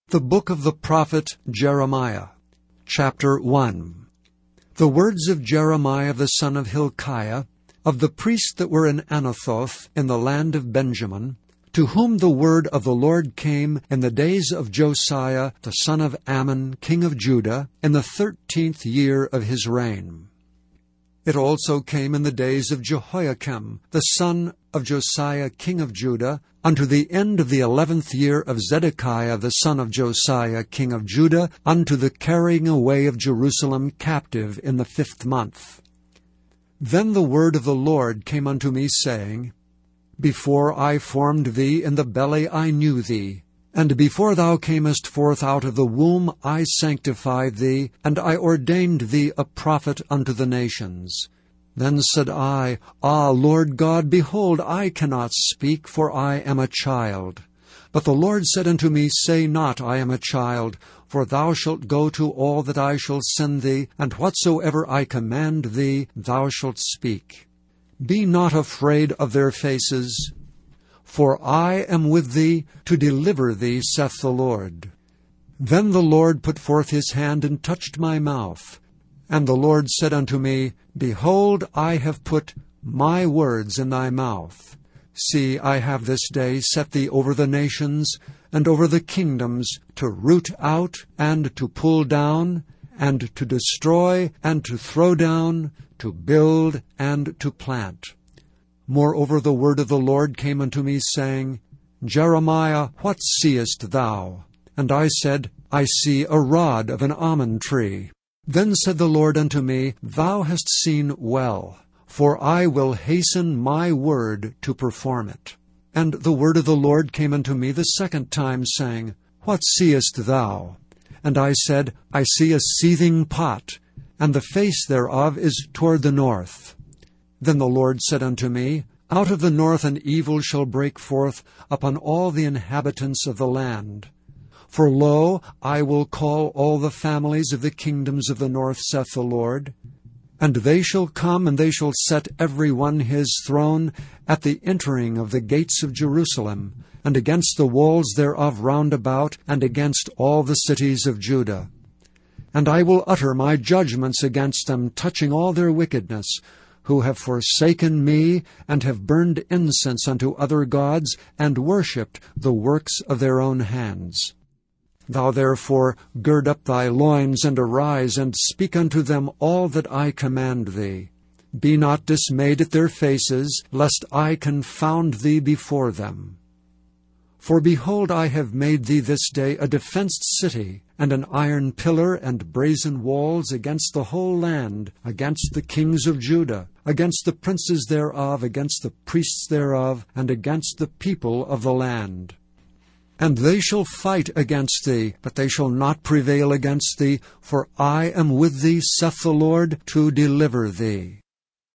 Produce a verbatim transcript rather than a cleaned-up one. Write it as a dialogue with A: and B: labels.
A: The book of the prophet Jeremiah, chapter one. The words of Jeremiah the son of Hilkiah, of the priests that were in Anathoth in the land of Benjamin, to whom the word of the Lord came in the days of Josiah the son of Ammon, king of Judah, in the thirteenth year of his reign. It also came in the days of Jehoiakim, the son of Josiah, king of Judah, unto the end of the eleventh year of Zedekiah, the son of Josiah, king of Judah, unto the carrying away of Jerusalem captive in the fifth month. Then the word of the Lord came unto me, saying, Before I formed thee in the belly I knew thee, and before thou camest forth out of the womb I sanctified thee, and I ordained thee a prophet unto the nations. Then said I, Ah, Lord God, behold, I cannot speak, for I am a child. But the Lord said unto me, Say not, I am a child, for thou shalt go to all that I shall send thee, and whatsoever I command thee, thou shalt speak. Be not afraid of their faces, for I am with thee to deliver thee, saith the Lord. Then the Lord put forth his hand and touched my mouth. And the Lord said unto me, Behold, I have put my words in thy mouth. See, I have this day set thee over the nations, and over the kingdoms, to root out, and to pull down, and to destroy, and to throw down, to build, and to plant. Moreover the word of the Lord came unto me, saying, Jeremiah, what seest thou? And I said, I see a rod of an almond tree. Then said the Lord unto me, Thou hast seen well, for I will hasten my word to perform it. And the word of the Lord came unto me the second time, saying, What seest thou? And I said, I see a seething pot, and the face thereof is toward the north. Then the Lord said unto me, Out of the north an evil shall break forth upon all the inhabitants of the land. For lo, I will call all the families of the kingdoms of the north, saith the Lord. And they shall come, and they shall set every one his throne at the entering of the gates of Jerusalem, and against the walls thereof round about, and against all the cities of Judah. And I will utter my judgments against them, touching all their wickedness, who have forsaken me, and have burned incense unto other gods, and worshipped the works of their own hands. Thou therefore gird up thy loins, and arise, and speak unto them all that I command thee. Be not dismayed at their faces, lest I confound thee before them. For behold, I have made thee this day a defenced city, and an iron pillar and brazen walls against the whole land, against the kings of Judah, against the princes thereof, against the priests thereof, and against the people of the land. And they shall fight against thee, but they shall not prevail against thee, for I am with thee, saith the Lord, to deliver thee.